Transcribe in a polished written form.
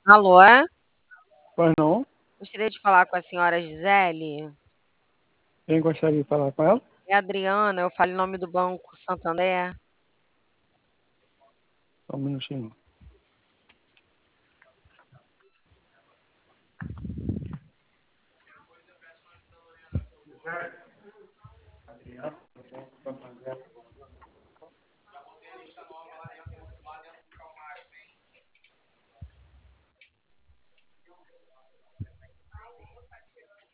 Alô? Pois não? Gostaria de falar com a senhora Gisele. Quem gostaria de falar com ela? É a Adriana, eu falo em nome do Banco Santander. Só um minutinho.